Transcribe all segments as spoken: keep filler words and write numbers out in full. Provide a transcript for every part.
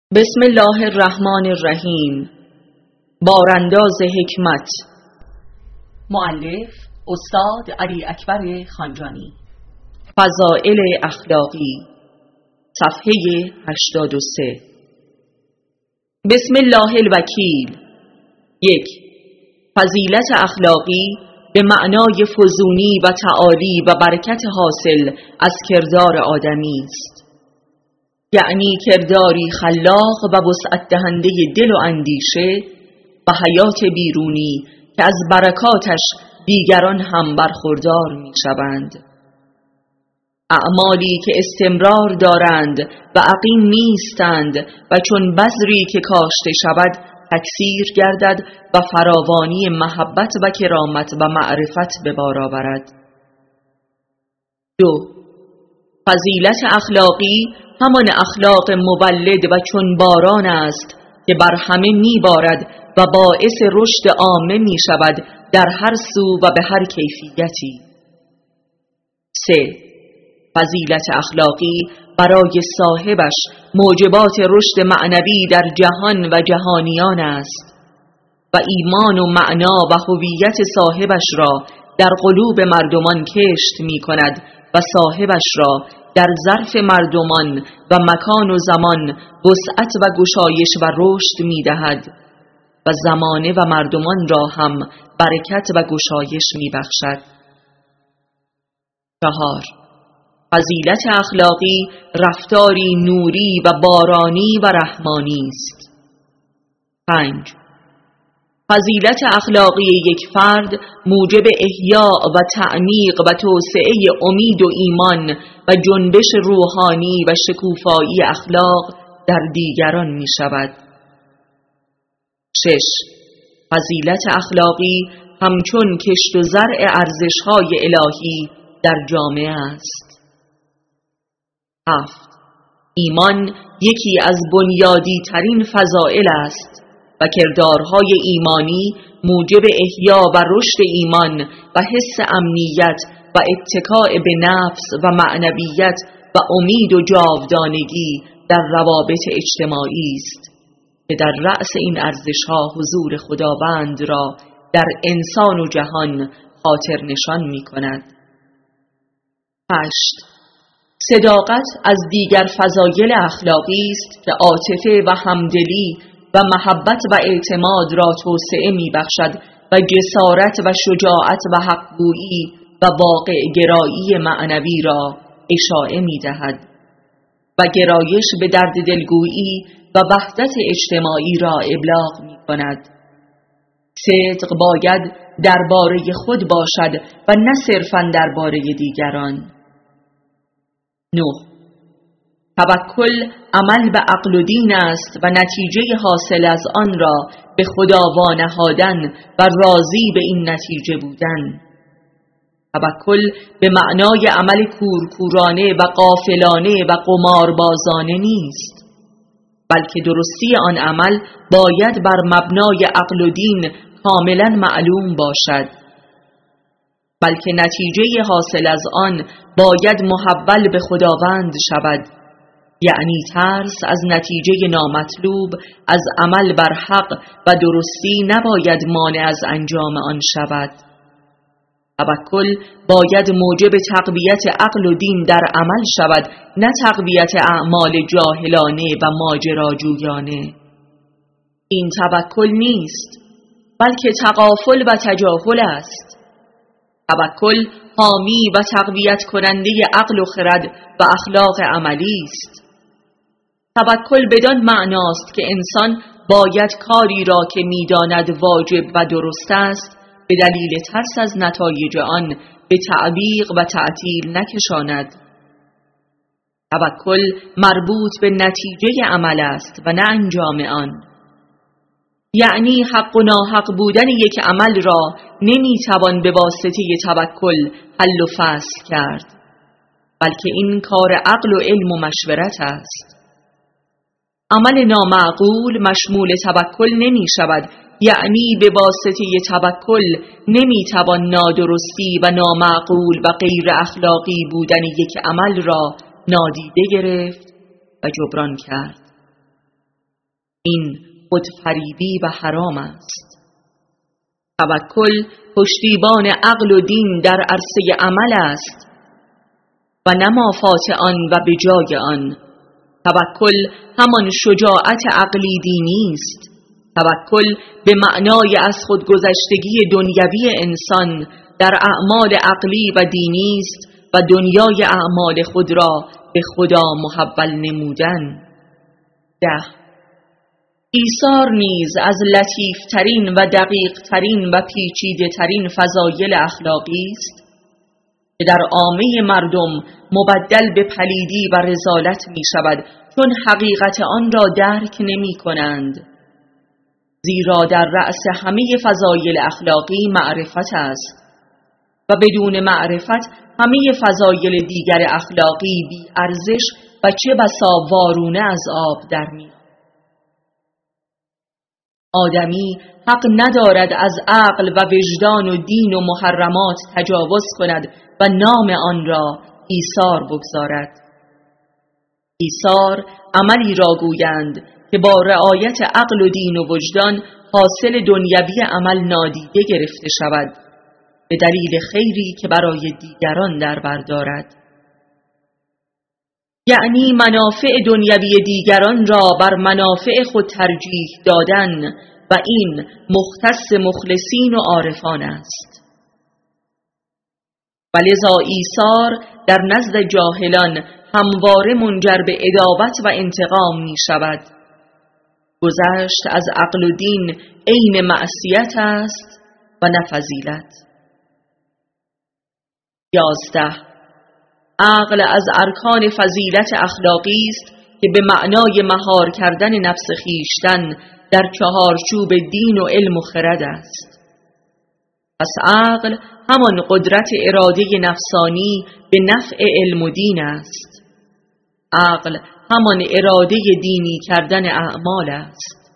بسم الله الرحمن الرحیم. بارانداز حکمت. مؤلف استاد علی اکبر خانجانی. فضائل اخلاقی، صفحه هشتاد و سه. بسم الله الوکیل. یک. فضیلت اخلاقی به معنای فزونی و تعالی و برکت حاصل از کردار آدمی است، یعنی کرداری خلاق و وسعت دهنده دل و اندیشه و حیات بیرونی که از برکاتش دیگران هم برخوردار می شوند. اعمالی که استمرار دارند و عقیم نیستند و چون بذری که کاشته شود تکثیر گردد و فراوانی محبت و کرامت و معرفت به بار آورد. دو. فضیلت اخلاقی همان اخلاق مولد و چون باران است که بر همه می بارد و باعث رشد عامه می شود در هر سو و به هر کیفیتی. سه. فضیلت اخلاقی برای صاحبش موجبات رشد معنوی در جهان و جهانیان است و ایمان و معنا و هویت صاحبش را در قلوب مردمان کشت می کند و صاحبش را در ظرف مردمان و مکان و زمان وسعت و گشایش و رشد می دهد و زمانه و مردمان را هم برکت و گشایش می بخشد. چهار. فضیلت اخلاقی رفتاری نوری و بارانی و رحمانی است. پنج. فضیلت اخلاقی یک فرد موجب احیاء و تعمیق و توسعه امید و ایمان و جنبش روحانی و شکوفایی اخلاق در دیگران می شود. شش. فضیلت اخلاقی همچون کشت و زرع ارزش‌های الهی در جامعه است. هفت. ایمان یکی از بنیادی ترین فضائل است و کردارهای ایمانی موجب احیا و رشد ایمان و حس امنیت و اتکاء به نفس و معنویت و امید و جاودانگی در روابط اجتماعی است که در رأس این ارزش‌ها حضور خداوند را در انسان و جهان خاطر نشان می کند. هشت. صداقت از دیگر فضایل اخلاقی است که عاطفه و همدلی و محبت و اعتماد را توسعه می بخشد و جسارت و شجاعت و حقگویی و واقع گرایی معنوی را اشاعه می دهد و گرایش به درد دلگویی و وحدت اجتماعی را ابلاغ می کند. صدق باید درباره خود باشد و نه صرفاً درباره دیگران. نه. توکل عمل به عقل و دین است و نتیجه حاصل از آن را به خدا وانهادن و راضی به این نتیجه بودن. توکل به معنای عمل کورکورانه و غافلانه و قماربازانه نیست، بلکه درستی آن عمل باید بر مبنای عقل و دین کاملا معلوم باشد، بلکه نتیجه حاصل از آن باید محول به خداوند شود، یعنی ترس از نتیجه نامطلوب از عمل بر حق و درستی نباید مانع از انجام آن شود. توکل باید موجب تقویت عقل و دین در عمل شود، نه تقویت اعمال جاهلانه و ماجراجویانه. این توکل نیست، بلکه تغافل و تجاهل است. توکل حامی و تقویت کننده عقل و خرد و اخلاق عملی است. توکل بدان معناست که انسان باید کاری را که می‌داند واجب و درست است به دلیل ترس از نتایج آن به تعویق و تعطیل نکشاند. توکل مربوط به نتیجه عمل است و نه انجام آن، یعنی حق و ناحق بودن یک عمل را نمیتوان به واسطه توکل حل و فصل کرد، بلکه این کار عقل و علم و مشورت است. عمل نامعقول مشمول توکل نمی شود، یعنی به واسطه توکل نمیتوان نادرستی و نامعقول و غیر اخلاقی بودن یک عمل را نادیده گرفت و جبران کرد. این خودفریبی و حرام است. توکل پشتیبان عقل و دین در عرصه عمل است و نمافات آن و به جای آن. توکل همان شجاعت عقلی دینی است. توکل به معنای از خودگذشتگی دنیوی انسان در اعمال عقلی و دینی است و دنیای اعمال خود را به خدا محول نمودن. ده ایثار نیز از لطیفترین و دقیقترین و پیچیده‌ترین فضایل اخلاقی است که در عامه مردم مبدل به پلیدی و رذالت می شود، چون حقیقت آن را درک نمی کنند. زیرا در رأس همه فضایل اخلاقی معرفت است و بدون معرفت همه فضایل دیگر اخلاقی بی ارزش و چه بسا وارونه از آب در می. آدمی حق ندارد از عقل و وجدان و دین و محرمات تجاوز کند و نام آن را ایثار بگذارد. ایثار عملی را گویند که با رعایت عقل و دین و وجدان حاصل دنیوی عمل نادیده گرفته شود به دلیل خیری که برای دیگران در بر دارد. یعنی منافع دنیوی دیگران را بر منافع خود ترجیح دادن و این مختص مخلصین و عارفان است. ولذا ایثار در نزد جاهلان همواره منجر به عداوت و انتقام می شود. گذشت از عقل و دین عین معصیت است و نه فضیلت. یازده عقل از ارکان فضیلت اخلاقی است که به معنای مهار کردن نفس خیشتن در چهارچوب دین و علم و خرد است. پس عقل همان قدرت اراده نفسانی به نفع علم و دین است. عقل همان اراده دینی کردن اعمال است.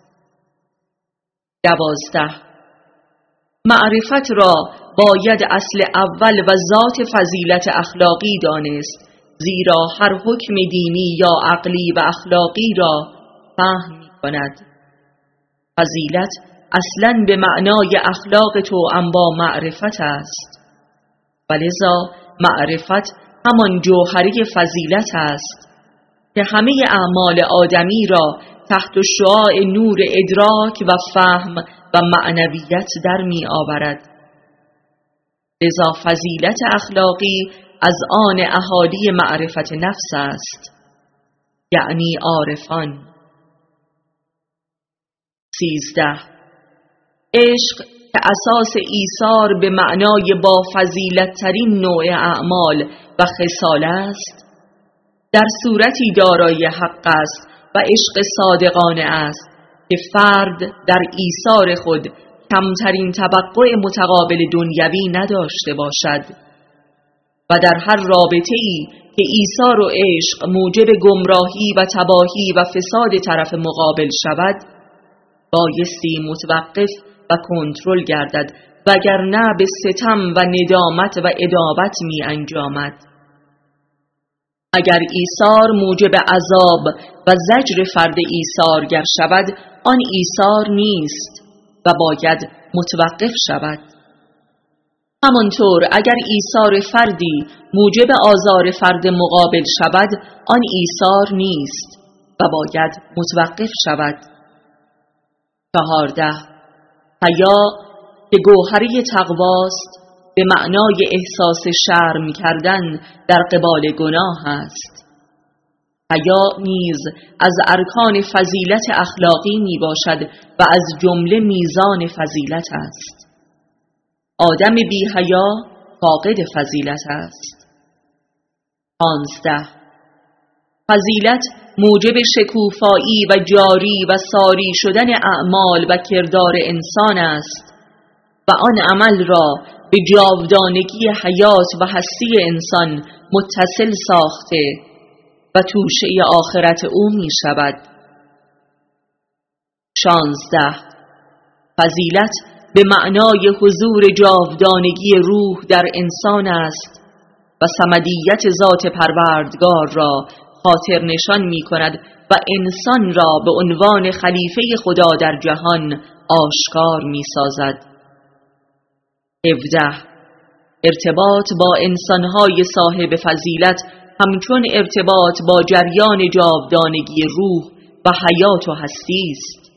دوازده معرفت را باید اصل اول و ذات فضیلت اخلاقی دانست، زیرا هر حکم دینی یا عقلی و اخلاقی را فهم می کند. فضیلت اصلاً به معنای اخلاق توأم با معرفت است، ولذا معرفت همان جوهره فضیلت است که همه اعمال آدمی را تحت شعاع نور ادراک و فهم و معنویت در می آورد. لذا فضیلت اخلاقی از آن اهالی معرفت نفس است، یعنی عارفان. سیزده عشق که اساس ایثار به معنای با فضیلت ترین نوع اعمال و خصال است، در صورتی دارای حق است و عشق صادقانه است که فرد در ایثار خود کمترین توقع متقابل دنیوی نداشته باشد و در هر رابطه‌ای که ایثار و عشق موجب گمراهی و تباهی و فساد طرف مقابل شود بایستی متوقف و کنترل گردد، وگرنه به ستم و ندامت و عداوت می انجامد. اگر ایثار موجب عذاب و زجر فرد ایثارگر شود آن ایثار نیست و باید متوقف شود. همانطور اگر ایثار فردی موجب آزار فرد مقابل شود آن ایثار نیست و باید متوقف شود. چهارده حیا که گوهره تقواست به معنای احساس شرم کردن در قبال گناه است. حیا نیز از ارکان فضیلت اخلاقی می باشد و از جمله میزان فضیلت است. آدم بی حیا فاقد فضیلت است. پانزده فضیلت موجب شکوفایی و جاری و ساری شدن اعمال و کردار انسان است و آن عمل را به جاودانگی حیات و هستی انسان متصل ساخته و توشه آخرت او می شود. شانزده فضیلت به معنای حضور جاودانگی روح در انسان است و صمدیت ذات پروردگار را خاطر نشان می کند و انسان را به عنوان خلیفه خدا در جهان آشکار می سازد. هفده. ارتباط با انسانهای صاحب فضیلت همچون ارتباط با جریان جاودانگی روح و حیات و هستی است.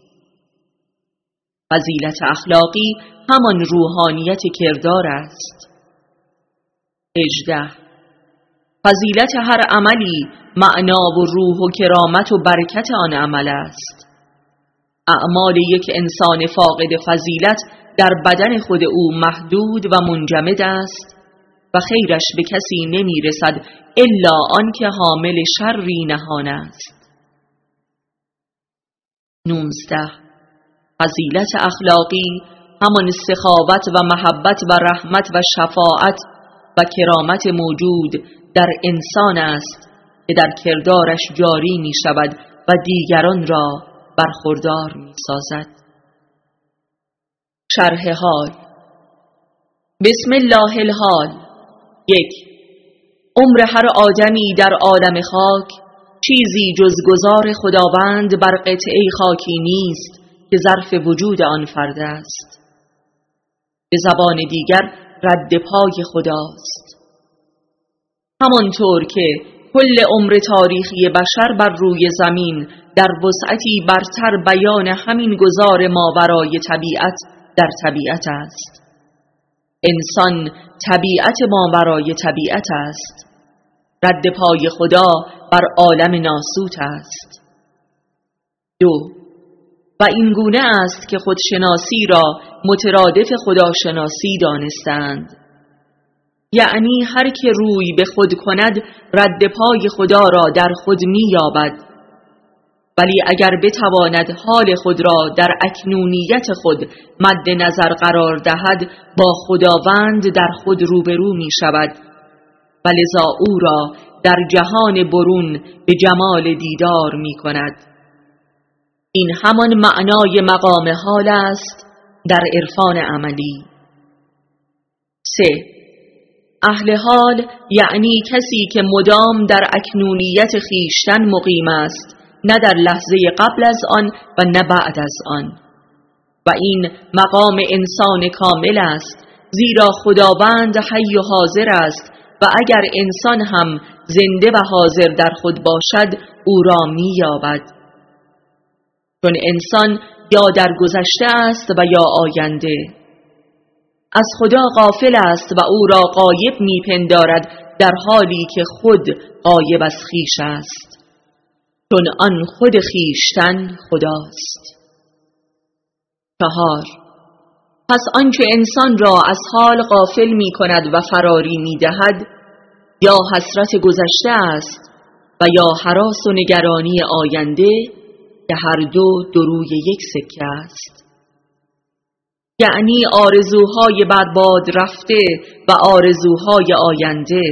فضیلت اخلاقی همان روحانیت کردار است. هجده. فضیلت هر عملی معنا و روح و کرامت و برکت آن عمل است. اعمال یک انسان فاقد فضیلت در بدن خود او محدود و منجمد است و خیرش به کسی نمی رسد الا آنکه حامل شری نهان است. نوزده. فضیلت اخلاقی همان سخاوت و محبت و رحمت و شفاعت و کرامت موجود در انسان است که در کردارش جاری می شود و دیگران را برخوردار می سازد. شرح حال. بسم الله الحال. یک. عمر هر آدمی در عالم خاک چیزی جز گذار خداوند بر قطعه خاکی نیست که ظرف وجود آن فرد است. به زبان دیگر رد پای خداست. همانطور که کل عمر تاریخی بشر بر روی زمین در وسعتی برتر بیان همین گذار ماورای طبیعت در طبیعت است. انسان طبیعت ماورای طبیعت است. رد پای خدا بر عالم ناسوت است. دو. و این گونه است که خودشناسی را مترادف خداشناسی دانستند. یعنی هر که روی به خود کند رد پای خدا را در خود می یابد، ولی اگر بتواند حال خود را در اکنونیت خود مد نظر قرار دهد با خداوند در خود روبرو می شود و لذا او را در جهان برون به جمال دیدار می کند. این همان معنای مقام حال است در عرفان عملی. سه. اهل حال یعنی کسی که مدام در اکنونیت خیشتن مقیم است، نه در لحظه قبل از آن و نه بعد از آن. و این مقام انسان کامل است، زیرا خداوند حی و حاضر است و اگر انسان هم زنده و حاضر در خود باشد او را می یابد. چون انسان یا در گذشته است و یا آینده، از خدا غافل است و او را غایب می پندارد در حالی که خود غایب از خیش است، چون آن خود خیشتن خداست. چهار. پس آنچه انسان را از حال غافل می کند و فراری می دهد یا حسرت گذشته است و یا هراس و نگرانی آینده که هر دو دروی یک سکه است. یعنی آرزوهای برباد رفته و آرزوهای آینده.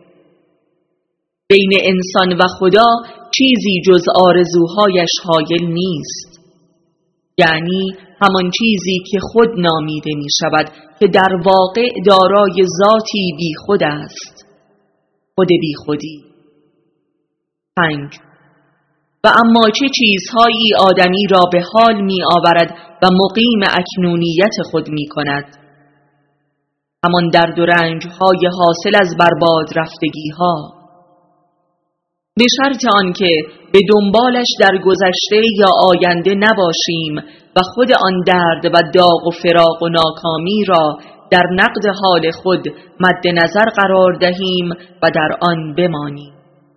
بین انسان و خدا چیزی جز آرزوهایش حایل نیست، یعنی همان چیزی که خود نامیده می شود که در واقع دارای ذاتی بی خود است، خود بی خودی. پنج. و اما چه چیزهایی آدمی را به حال می آورد و مقیم اکنونیت خود می کند؟ همان درد و رنجهای حاصل از برباد رفتگی ها، به شرط آنکه به دنبالش در گذشته یا آینده نباشیم و خود آن درد و داغ و فراق و ناکامی را در نقد حال خود مد نظر قرار دهیم و در آن بمانیم.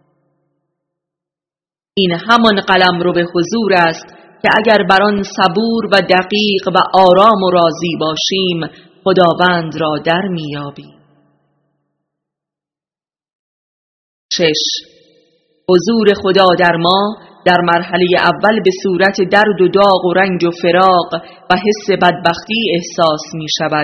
این همان قلمرو به حضور است که اگر بر آن صبور و دقیق و آرام و راضی باشیم خداوند را در میابیم. شش. حضور خدا در ما در مرحله اول به صورت درد و داغ و رنج و فراق و حس بدبختی احساس می شود.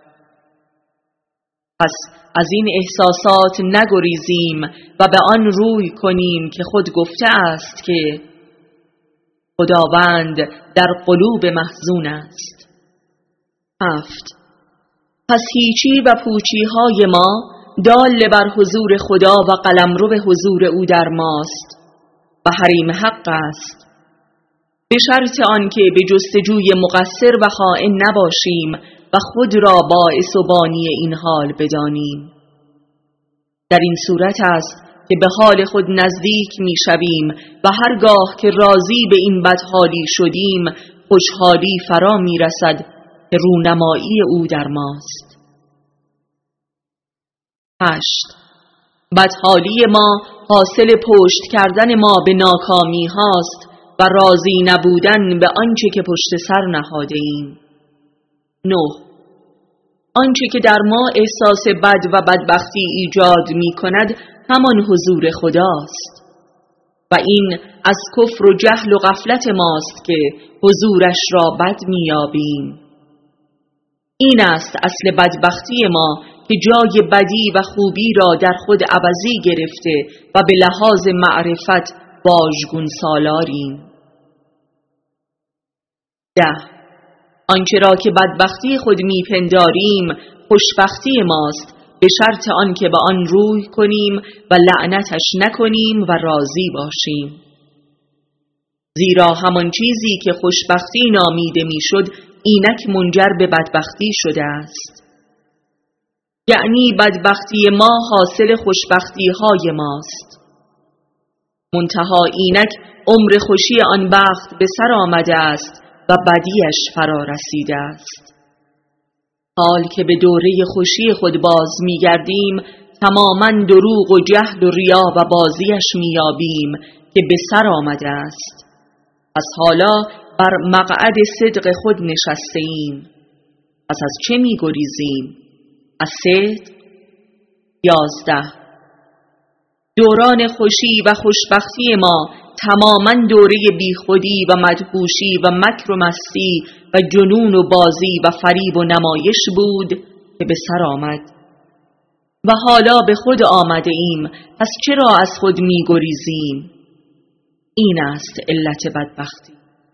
پس از این احساسات نگریزیم و به آن روی کنیم که خود گفته است که خداوند در قلوب محزون است. هفت. پس هیچی و پوچی های ما دال بر حضور خدا و قلمرو به حضور او در ماست و حریم حق است، به شرط آنکه به جستجوی مقصر و خائن نباشیم و خود را باعث و بانی این حال بدانیم. در این صورت است که به حال خود نزدیک می شویم و هرگاه که راضی به این بدحالی شدیم خوشحالی فرا می رسد که رونمایی او در ماست. هشت. بدحالی ما حاصل پشت کردن ما به ناکامی هاست و راضی نبودن به آنچه که پشت سر نهاده ایم. نه. آنچه که در ما احساس بد و بدبختی ایجاد می کند همان حضور خداست و این از کفر و جهل و غفلت ماست که حضورش را بد می یابیم. این است اصل بدبختی ما که جای بدی و خوبی را در خود عوضی گرفته و به لحاظ معرفت واژگون سالاریم. ده. آنچه را که بدبختی خود میپنداریم خوشبختی ماست، به شرط آنکه به آن روی کنیم و لعنتش نکنیم و راضی باشیم. زیرا همان چیزی که خوشبختی نامیده میشد اینک منجر به بدبختی شده است. یعنی بدبختی ما حاصل خوشبختی های ماست. منتها اینک عمر خوشی آن بخت به سر آمده است و بدیش فرا رسیده است. حال که به دوره خوشی خود باز می گردیم تماماً دروغ و جهل و ریا و بازیش می یابیم که به سر آمده است. پس حالا بر مقعد صدق خود نشسته ایم. پس از چه می گریزیم؟ از صدق. یازده. دوران خوشی و خوشبختی ما تماماً دوره بیخودی و مدهوشی و مکر و مستی و جنون و بازی و فریب و نمایش بود که به سر آمد و حالا به خود آمده ایم. پس چرا از خود می گریزیم؟ این است علت بدبختی.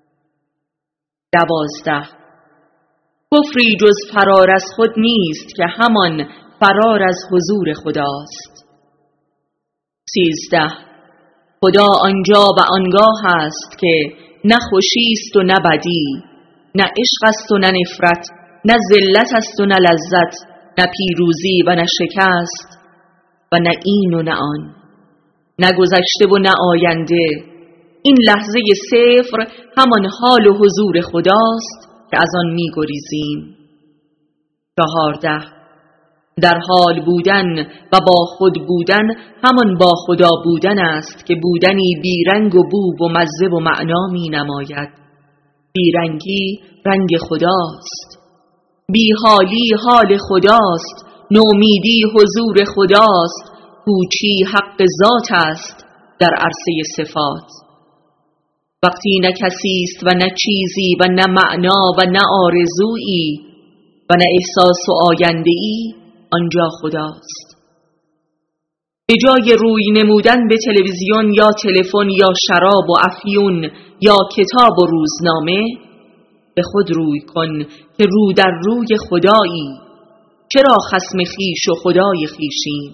دوازده. کفری جز فرار از خود نیست که همان فرار از حضور خداست. سیزده. خدا آنجا و آنگاه است که نه خوشیست و نه بدی، نه عشق است و نه نفرت، نه ذلت است و نه لذت، نه پیروزی و نه شکست و نه این و نه آن، نه گذشته و نه آینده. این لحظه صفر همان حال و حضور خداست که از آن می گریزیم. چهارده. در حال بودن و با خود بودن همان با خدا بودن است که بودنی بیرنگ و بو و مزه و معنا می نماید. بیرنگی رنگ خداست، بیحالی حال خداست، نومیدی حضور خداست، پوچی حق ذات است در عرصه صفات. وقتی نه کسیست و نه چیزی و نه معنا و نه آرزویی و نه احساس و آینده‌ای، آنجا خداست. به جای روی نمودن به تلویزیون یا تلفن یا شراب و افیون یا کتاب و روزنامه، به خود روی کن که رو در روی خدایی. چرا خصم خیش و خدای خیشیم؟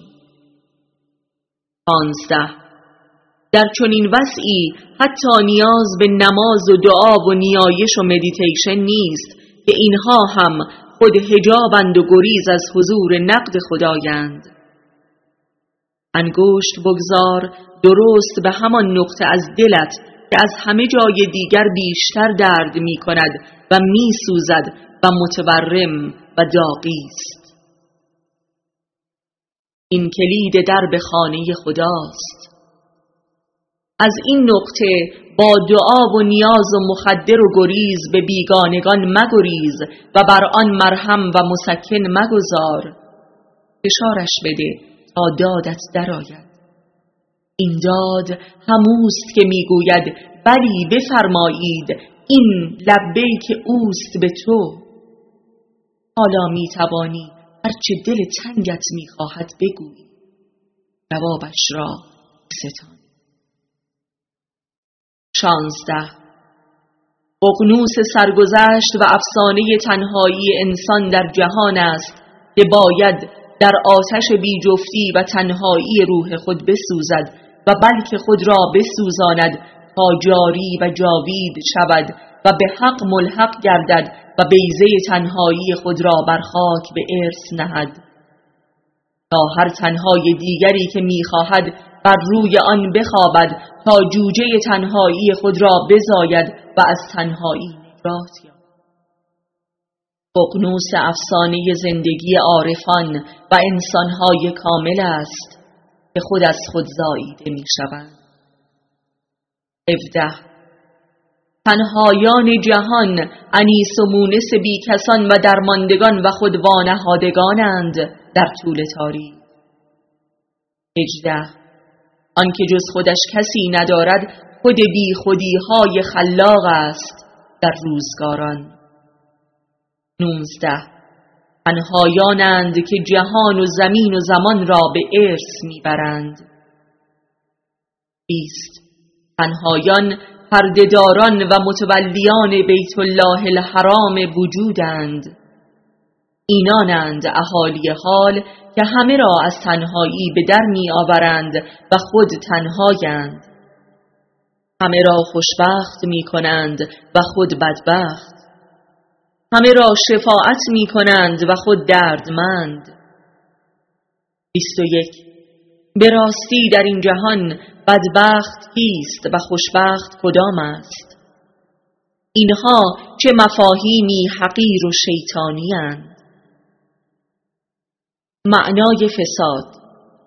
پانزده. در چنین وضعی حتی نیاز به نماز و دعا و نیایش و مدیتیشن نیست که اینها هم خود حجابند و گریز از حضور نقد خدایند. انگشت بگذار درست به همان نقطه از دلت که از همه جای دیگر بیشتر درد می کند و می سوزد و متورم و داغی است. این کلید درب خانه خداست. از این نقطه با دعا و نیاز و مخدر و گریز به بیگانگان مگریز و بر آن مرهم و مسکن مگذار. فشارش بده تا دادت درآید. این داد هموست که میگوید بلی بفرمایید، این لبیک اوست به تو. حالا میتوانی هرچه دل تنگت میخواهد بگویی، جوابش را ستان. شانزده. ققنوس سرگذشت و افسانه تنهایی انسان در جهان است که باید در آتش بی جفتی و تنهایی روح خود بسوزد و بلکه خود را بسوزاند تا جاری و جاوید شود و به حق ملحق گردد و بیضه تنهایی خود را بر خاک به ارث نهد تا هر تنهای دیگری که می‌خواهد بر روی آن بخوابد تا جوجه تنهایی خود را بزاید و از تنهایی نجات یابد. ققنوس افسانه زندگی عارفان و انسانهای کامل است که خود از خود زاییده می‌شوند. هفده تنهایان جهان انیس و مونس بی کسان و درماندگان و خود وانهادگانند در طول تاریخ. هجده آنکه جز خودش کسی ندارد خود بی خودیهای خلاق است در روزگاران. نوزده تنهایانند که جهان و زمین و زمان را به ارث میبرند. بیست تنهایان پردهداران و متولیان بیت الله الحرام وجودند. اینانند اهالی حال که همه را از تنهایی به در می آورند و خود تنهایند. همه را خوشبخت می کنند و خود بدبخت. همه را شفاعت می کنند و خود دردمند. بیست و یک به راستی در این جهان بدبخت کیست و خوشبخت کدام است؟ اینها چه مفاهیمی حقیر و شیطانی اند. معنای فساد.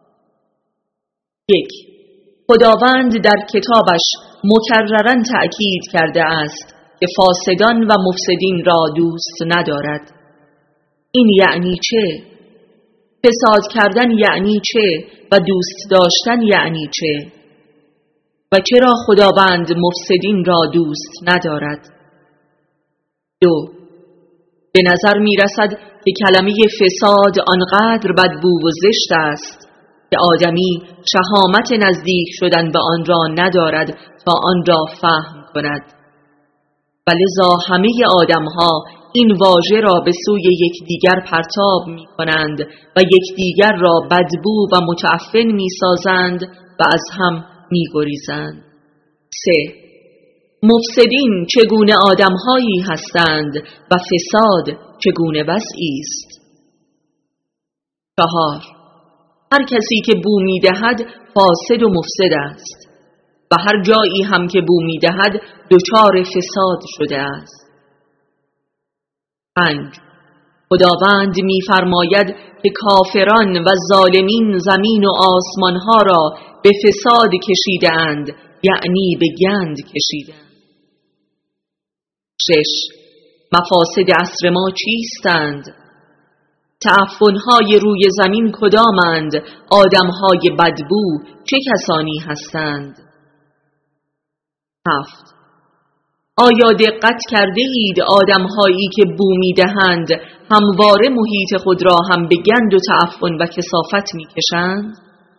یک خداوند در کتابش مکرراً تأکید کرده است که فاسدان و مفسدین را دوست ندارد. این یعنی چه؟ فساد کردن یعنی چه و دوست داشتن یعنی چه؟ و چرا خداوند مفسدین را دوست ندارد؟ دو به نظر می رسد که کلمه فساد آنقدر بدبو و زشت است که آدمی شهامت نزدیک شدن به آن را ندارد تا آن را فهم کند. و لذا همه آدمها این واژه را به سوی یکدیگر پرتاب می کنند و یکدیگر را بدبو و متعفن می سازند و از هم می گریزند. سه مفسدین چگونه آدمهایی هستند و فساد چگونه وضعی است؟ چهار هر کسی که بو می دهد فاسد و مفسد است و هر جایی هم که بو می دهد دچار فساد شده است. پنج خداوند می فرماید که کافران و ظالمین زمین و آسمانها را به فساد کشیده اند، یعنی به گند کشیده اند. شش مفاسد عصر ما چیستند؟ تعفنهای روی زمین کدامند؟ آدمهای بدبو چه کسانی هستند؟ هفت آیا دقت کرده اید آدمهایی که بو می دهند همواره محیط خود را هم به گند و تعفن و کثافت می کشند؟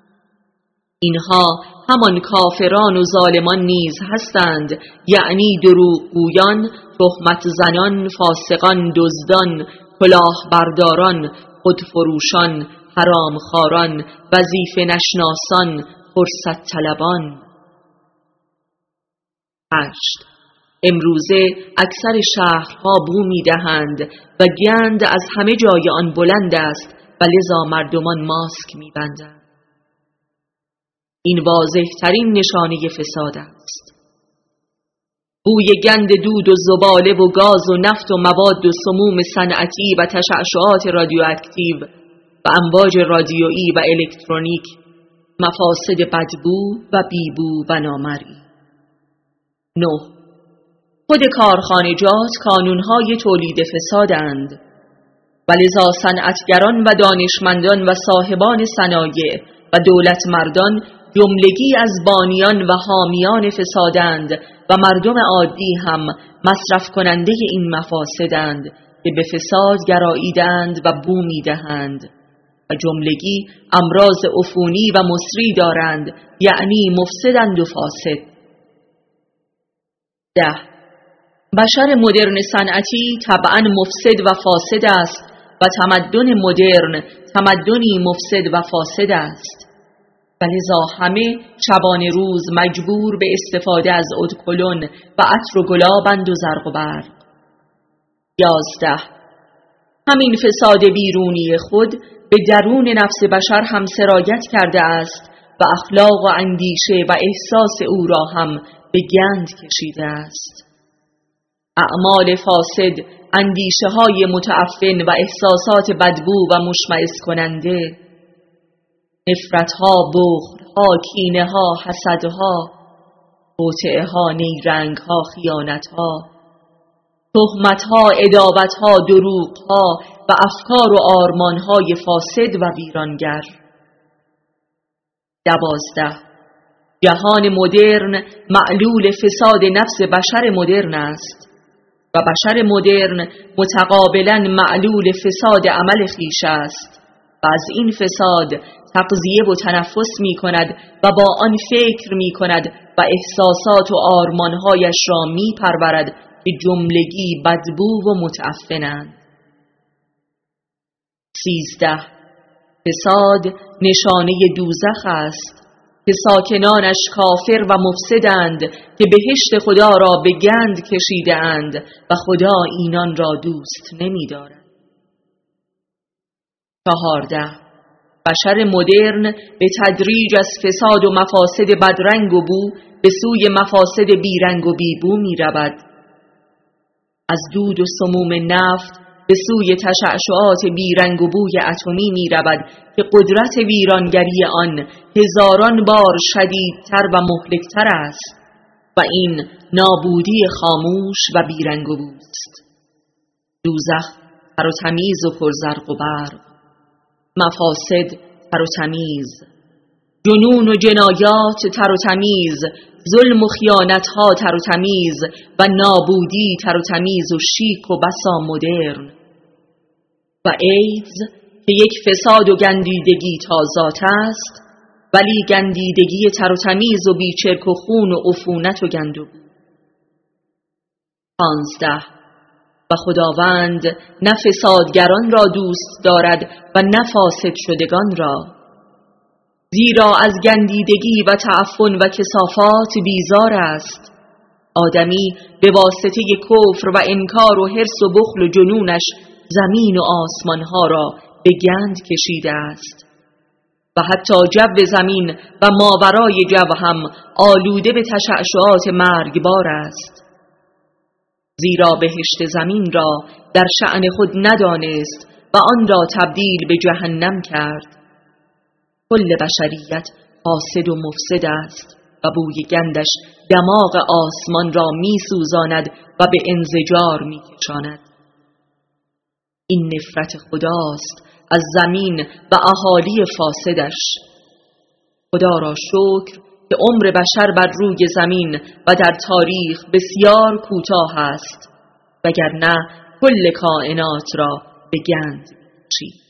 اینها همان کافران و ظالمان نیز هستند، یعنی دروغگویان، تهمت زنان، فاسقان، دزدان، کلاهبرداران، خودفروشان، حرامخواران، وظیفه نشناسان، فرصت طلبان. هشت امروزه اکثر شهرها بو می دهند و گند از همه جای آن بلند است و لذا مردمان ماسک می بندند. این واضح ترین نشانه فساد است. بوی گند دود و زباله و گاز و نفت و مواد و سموم صنعتی و تشعشعات رادیواکتیو و امواج رادیویی و الکترونیک، مفاسد بدبو و بیبو و نامرئی. نه خود کارخانجات کانونهای تولید فسادند و لذا صنعتگران و دانشمندان و صاحبان صنایع و دولتمردان جملگی از بانیان و حامیان فسادند و مردم عادی هم مصرف کننده این مفاسدند که به فساد گراییدند و بو میدهند و جملگی امراض عفونی و مصری دارند، یعنی مفسدند و فاسد. ده بشر مدرن صنعتی طبعاً مفسد و فاسد است و تمدن مدرن تمدنی مفسد و فاسد است و لذا همه شبانه روز مجبور به استفاده از ادکلون و عطر و گلابند و زرق و برق. یازده. همین فساد بیرونی خود به درون نفس بشر هم سرایت کرده است و اخلاق و اندیشه و احساس او را هم به گند کشیده است. اعمال فاسد، اندیشه های متعفن و احساسات بدبو و مشمئز کننده، نفرت ها، بخل ها، کینه ها، حسد ها، توطئه ها، نیرنگ ها، خیانت ها، تهمت ها، عداوت ها، دروغ ها و افکار و آرمان های فاسد و ویرانگر. دوازده. جهان مدرن معلول فساد نفس بشر مدرن است و بشر مدرن متقابلا معلول فساد عمل خویش است و از این فساد تغذیه و تنفس می کند و با آن فکر می کند و احساسات و آرمانهایش را می پرورد که جملگی بدبو و متعفنند. سیزده. فساد نشانه دوزخ است که ساکنانش کافر و مفسدند که بهشت خدا را به گند کشیده اند و خدا اینان را دوست نمی دارد. چهارده. بشر مدرن به تدریج از فساد و مفاسد بدرنگ و بو به سوی مفاسد بیرنگ و بیبو می رود. از دود و سموم نفت به سوی تشعشعات بیرنگ و بوی اتمی می رود که قدرت ویرانگری آن هزاران بار شدیدتر و مهلکتر است و این نابودی خاموش و بیرنگ و بوست. دوزخ تر و تمیز و پرزرق و برق، مفاسد تر و تمیز، جنون و جنایات تر و تمیز، ظلم و خیانتها تر و تمیز و نابودی تر و تمیز و شیک و بسا مدرن. و ایدز که یک فساد و گندیدگی تا ذات است ولی گندیدگی تر و تمیز و بیچرک و خون و عفونت و گندو. پانزده. و خداوند نه فسادگران را دوست دارد و نه فاسد شدگان را، زیرا از گندیدگی و تعفن و کثافات بیزار است. آدمی به واسطه کفر و انکار و حرص و بخل و جنونش زمین و آسمانها را به گند کشیده است و حتی جو زمین و ماورای جو هم آلوده به تشعشعات مرگبار است. زیرا بهشت زمین را در شأن خود ندانست و آن را تبدیل به جهنم کرد. کل بشریت فاسد و مفسد است و بوی گندش دماغ آسمان را می سوزاند و به انزجار می کشاند. این نفرت خداست از زمین و اهالی فاسدش. خدا را شکر که عمر بشر بر روی زمین و در تاریخ بسیار کوتاه است، وگرنه کل کائنات را به گند چید.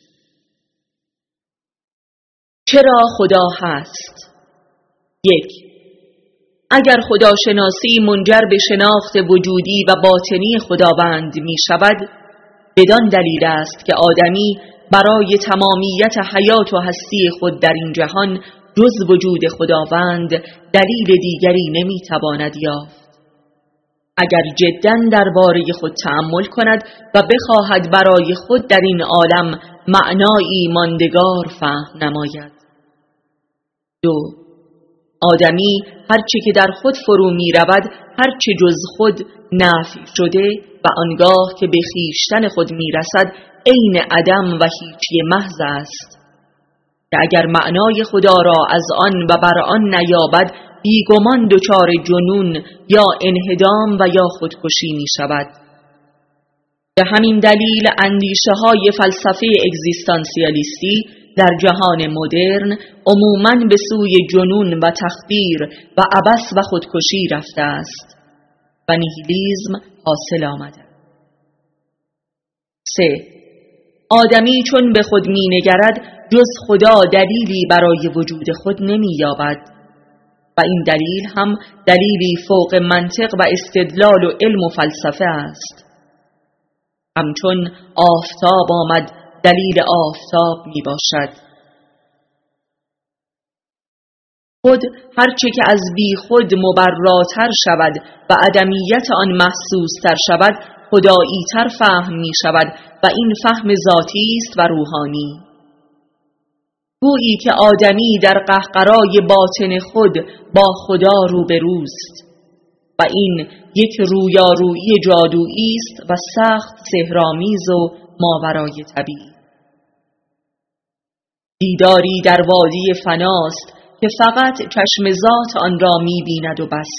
چرا خدا هست؟ یک. اگر خداشناسی منجر به شناخت وجودی و باطنی خداوند می شود، بدان دلیل است که آدمی برای تمامیت حیات و هستی خود در این جهان جز وجود خداوند دلیل دیگری نمی تواند یافت. اگر جداً درباره خود تأمل کند و بخواهد برای خود در این عالم معنایی ماندگار فهم نماید. دو. آدمی هرچه که در خود فرو می رود هرچه جز خود نفی شده و آنگاه که به خویشتن خود می رسد عین عدم و هیچی محض است که اگر معنای خدا را از آن و بر آن نیابد بیگمان دچار جنون یا انهدام و یا خودکشی می شود. به همین دلیل اندیشه های فلسفه اگزیستانسیالیستی در جهان مدرن عموماً به سوی جنون و تخدیر و عبث و خودکشی رفته است و نیهیلیسم حاصل آمده. سه. آدمی چون به خود می نگرد جز خدا دلیلی برای وجود خود نمی یابد و این دلیل هم دلیلی فوق منطق و استدلال و علم و فلسفه است. همچون آفتاب آمد دلیل آفتاب می باشد. خود هرچه که از بی خود مبراتر شود و عدمیت آن محسوستر شود خدایی تر فهم می شود و این فهم ذاتی است و روحانی. گویی که آدمی در قهقرای باطن خود با خدا روبروست و این یک رویارویی جادویی است و سخت سحرآمیز و ماورای طبیعی. دیداری در وادی فناست که فقط چشم ذات آن را می بیند و بس.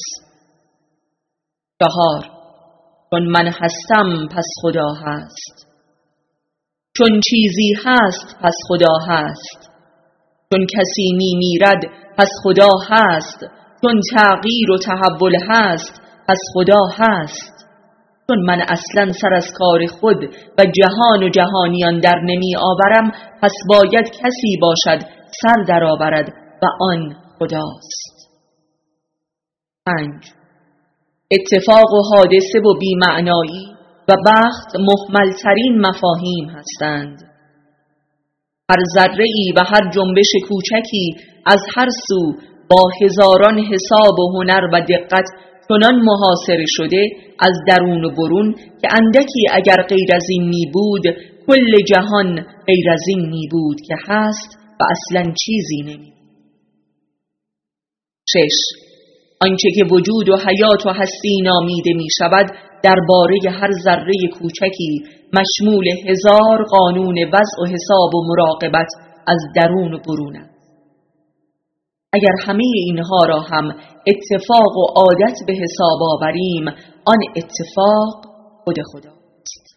چهار، چون من هستم پس خدا هست. چون چیزی هست پس خدا هست. چون کسی می میرد پس خدا هست. چون تغییر و تحول هست پس خدا هست. چون من اصلا سر از کار خود و جهان و جهانیان در نمی آورم پس باید کسی باشد سر در آورد و آن خداست. پنج، اتفاق و حادثه و بی‌معنایی و بخت محملترین مفاهیم هستند. هر ذره‌ای و هر جنبش کوچکی از هر سو با هزاران حساب و هنر و دقت چنان محاصره شده از درون و برون که اندکی اگر غیر از این می بود کل جهان غیر از این می بود که هست و اصلا چیزی نمی. شش، آنچه که وجود و حیات و هستی نامیده می شود درباره هر ذره کوچکی مشمول هزار قانون وضع و حساب و مراقبت از درون و برون است. اگر همه اینها را هم اتفاق و عادت به حساب آوریم آن اتفاق خود خداست.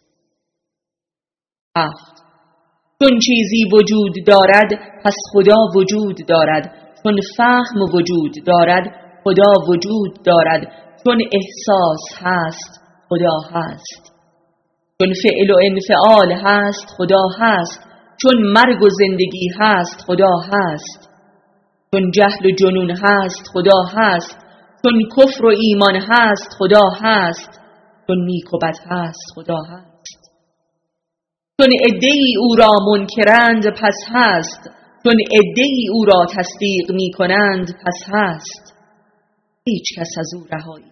هفت، چون چیزی وجود دارد پس خدا وجود دارد. چون فهم وجود دارد خدا وجود دارد. چون احساس هست خدا هست. چون فعل و انفعال هست خدا هست. چون مرگ و زندگی هست خدا هست. چون جهل و جنون هست خدا هست. چون کفر و ایمان هست خدا هست. چون نیک و بد هست خدا هست. چون عده‌ای او را منکرند پس هست. چون عده‌ای او را تصدیق می کنند پس هست. هیچ کس از او رهایی.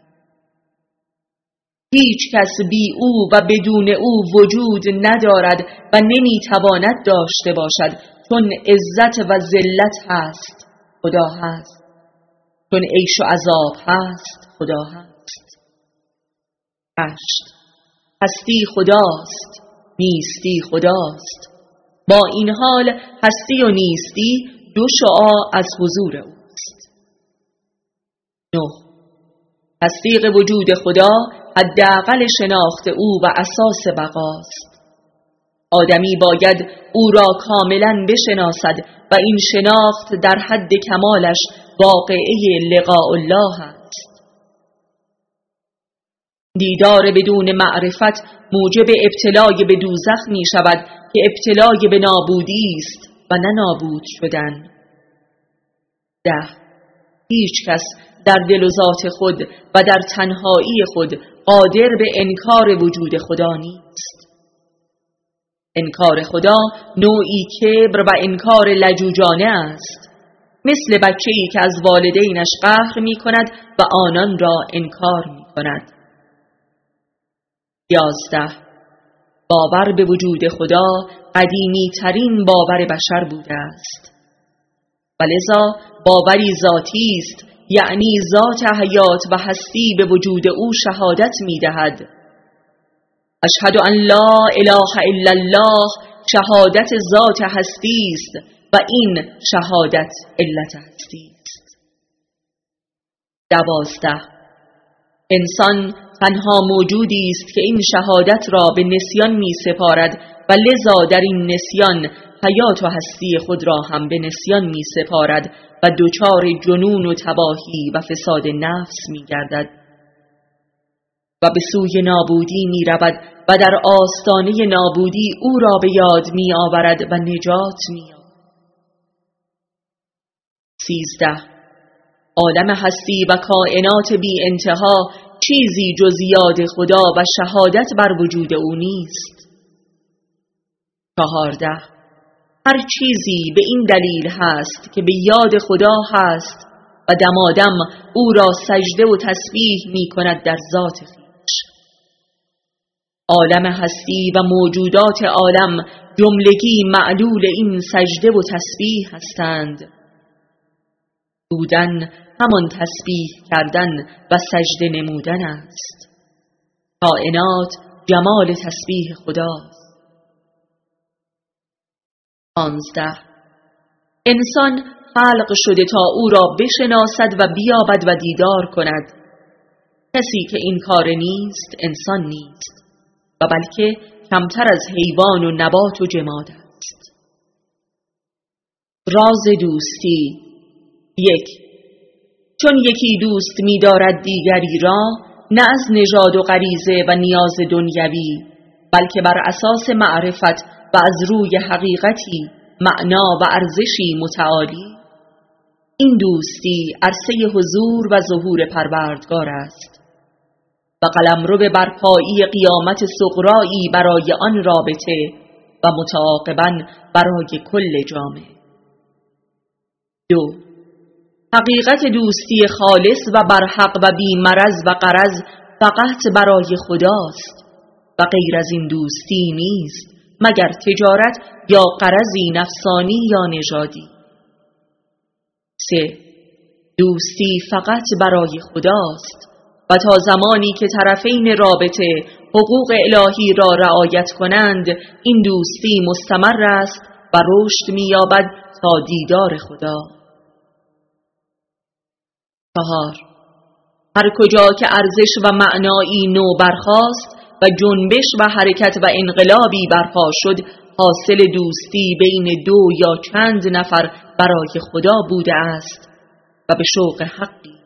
هیچ کس بی او و بدون او وجود ندارد و نمی تواند داشته باشد. چون عزت و ذلت هست خدا هست. چون عیش و عذاب هست خدا هست. هشت، هستی خداست، نیستی خداست. با این حال هستی و نیستی دو شعاع از حضور اوست. نه، تصدیق وجود خدا حداقل شناخت او و اساس بقاست. آدمی باید او را کاملا بشناسد و این شناخت در حد کمالش واقعه لقاء الله است. دیدار بدون معرفت موجب ابتلای به دوزخ می شود که ابتلای به نابودی است و نه نابود شدن. ده، هیچ کس در دل و ذات خود و در تنهایی خود قادر به انکار وجود خدا نیست. انکار خدا نوعی کبر و انکار لجوجانه است، مثل بچه‌ای که از والدینش قهر می کند و آنان را انکار می کند. یازده، باور به وجود خدا قدیمی ترین باور بشر بوده است و لذا باوری ذاتی است، یعنی ذات حیات و هستی به وجود او شهادت می دهد. اشهد ان لا اله الا الله شهادت ذات هستی است و این شهادت علت هستی است. دوازده، انسان تنها موجودی است که این شهادت را به نسیان می سپارد و لذا در این نسیان حیات و هستی خود را هم به نسیان می سپارد و دچار جنون و تباهی و فساد نفس می گردد و به سوی نابودی می رود و در آستانه نابودی او را به یاد می آورد و نجات می یابد. سیزده، عالم هستی و کائنات بی انتها چیزی جز یاد خدا و شهادت بر وجود او نیست. چهارده، هر چیزی به این دلیل هست که به یاد خدا هست و دمادم او را سجده و تسبیح می کند در ذات خویش. عالم هستی و موجودات عالم جملگی معلول این سجده و تسبیح هستند. بودن همان تسبیح کردن و سجده نمودن است. کائنات جمال تسبیح خداست. پانزده. انسان خلق شده تا او را بشناسد و بیابد و دیدار کند. کسی که این کار نیست انسان نیست و بلکه کمتر از حیوان و نبات و جماد است. راز دوستی. یک. چون یکی دوست می دارد دیگری را، نه از نژاد و غریزه و نیاز دنیوی، بلکه بر اساس معرفت و از روی حقیقتی، معنا و ارزشی متعالی، این دوستی عرصه حضور و ظهور پروردگار است و قلمرو به برپایی قیامت صغرایی برای آن رابطه و متعاقباً برای کل جامعه. دو. حقیقت دوستی خالص و برحق و بی مرز و غرض فقط برای خداست و غیر از این دوستی نیست مگر تجارت یا غرضی نفسانی یا نژادی. سه. دوستی فقط برای خداست و تا زمانی که طرفین رابطه حقوق الهی را رعایت کنند، این دوستی مستمر است و رشد می‌یابد تا دیدار خدا. چهار. هر کجا که ارزش و معنایی نو برخاست و جنبش و حرکت و انقلابی برپا شد، حاصل دوستی بین دو یا چند نفر برای خدا بوده است و به شوق حقی.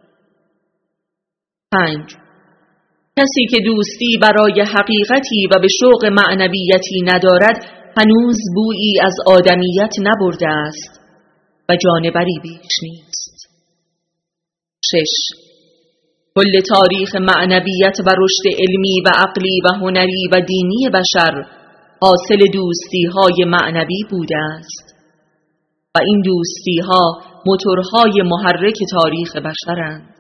پنج. کسی که دوستی برای حقیقتی و به شوق معنویتی ندارد، هنوز بویی از آدمیت نبرده است و جانوری بیش نیست. شش. کل تاریخ معنویت و رشد علمی و عقلی و هنری و دینی بشر حاصل دوستی های معنوی بوده است و این دوستی ها موتورهای محرک تاریخ بشرند.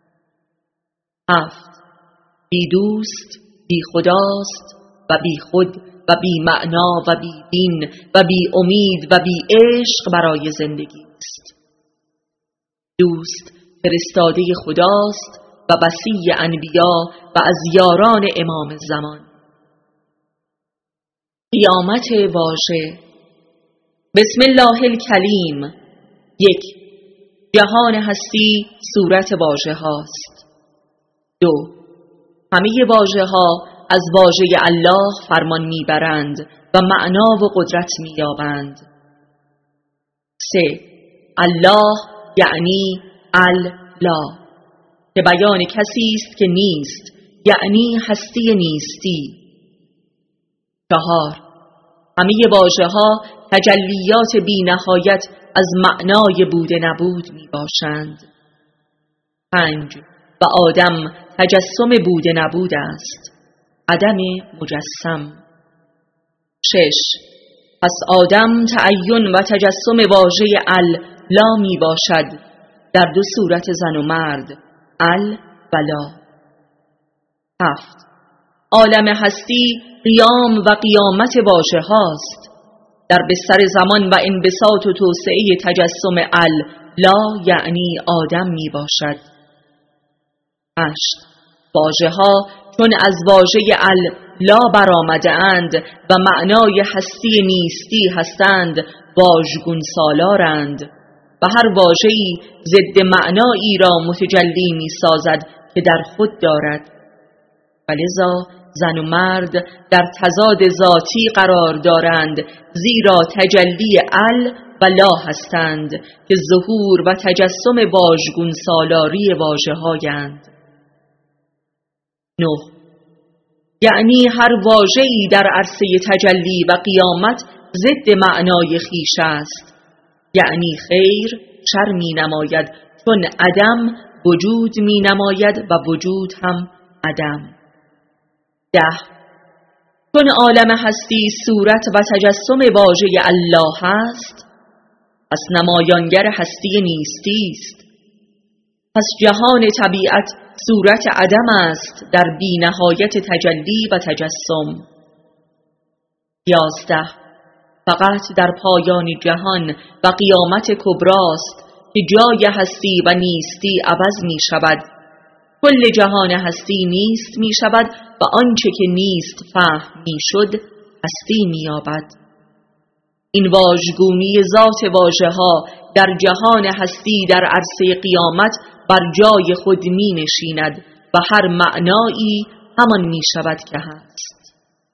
هفت. بی دوست بی خداست و بی خود و بی معنا و بی دین و بی امید و بی عشق برای زندگی است. دوست فرستاده خداست و وصی انبیا و از یاران امام زمان. قیامت واژه. بسم الله الکلیم. یک. جهان هستی صورت واژه هاست. دو. همه واژه ها از واژه الله فرمان میبرند و معنا و قدرت مییابند. سه. الله یعنی الله، که بیان کسی است که نیست، یعنی هستی نیستی. چهار. همه واژه ها تجلیات بی نهایت از معنای بوده نبود می باشند. پنج. و آدم تجسم بوده نبود است، عدم مجسم. شش. پس آدم تعین و تجسم واژه ال-لا می باشد در دو صورت زن و مرد، ال و لا. هفت. عالم هستی قیام و قیامت واژه هاست، در بستر زمان و انبساط و توسعه تجسم ال-لا یعنی آدم می باشد. هشت. واژه ها چون از واژه ال-لا برآمده اند و معنای هستی نیستی هستند، واژگون سالارند و هر واژه‌ای ضد معنایی را متجلی می سازد که در خود دارد. ولذا زن و مرد در تضاد ذاتی قرار دارند، زیرا تجلی ال و لا هستند که ظهور و تجسم واژگون سالاری واژه‌هایند. نه. یعنی هر واژه‌ای در عرصه تجلی و قیامت ضد معنای خویش است، یعنی خیر شر می نماید، چون عدم وجود می نماید و وجود هم عدم. ده. چون عالم هستی صورت و تجسم واژه الله است، پس نمایانگر هستی نیستی است پس جهان طبیعت صورت عدم است در بی نهایت تجلی و تجسم. یازده. فقط در پایان جهان و قیامت کبراست که جای هستی و نیستی عوض می شود. کل جهان هستی نیست می شود و آنچه که نیست فهم می شد هستی می یابد. این واژگونی ذات واژه ها در جهان هستی در عرصه قیامت بر جای خود می نشیند و هر معنایی همان می شود که هست.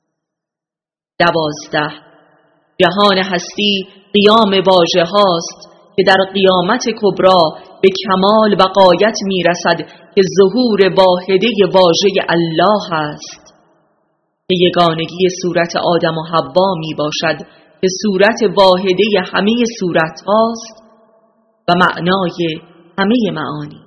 دوازده. جهان هستی قیام واژه هاست که در قیامت کبرا به کمال و غایت می رسد که ظهور واحده واژه الله است که یگانگی صورت آدم و حوا می باشد که صورت واحده همه صورت هاست و معنای همه معانی.